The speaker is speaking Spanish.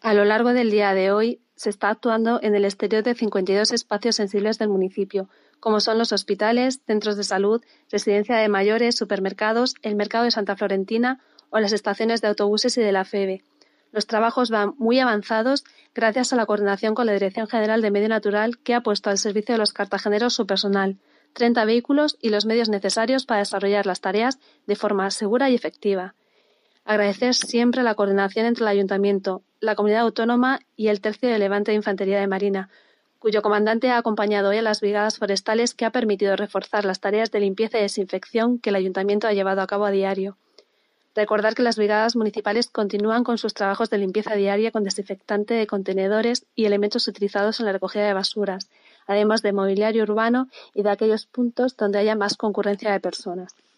A lo largo del día de hoy, se está actuando en el exterior de 52 espacios sensibles del municipio, como son los hospitales, centros de salud, residencia de mayores, supermercados, el mercado de Santa Florentina o las estaciones de autobuses y de la FEVE. Los trabajos van muy avanzados gracias a la coordinación con la Dirección General de Medio Natural, que ha puesto al servicio de los cartageneros su personal, 30 vehículos y los medios necesarios para desarrollar las tareas de forma segura y efectiva. Agradecer siempre la coordinación entre el Ayuntamiento, la Comunidad Autónoma y el Tercio de Levante de Infantería de Marina, cuyo comandante ha acompañado hoy a las brigadas forestales, que ha permitido reforzar las tareas de limpieza y desinfección que el Ayuntamiento ha llevado a cabo a diario. Recordar que las brigadas municipales continúan con sus trabajos de limpieza diaria con desinfectante de contenedores y elementos utilizados en la recogida de basuras, además de mobiliario urbano y de aquellos puntos donde haya más concurrencia de personas.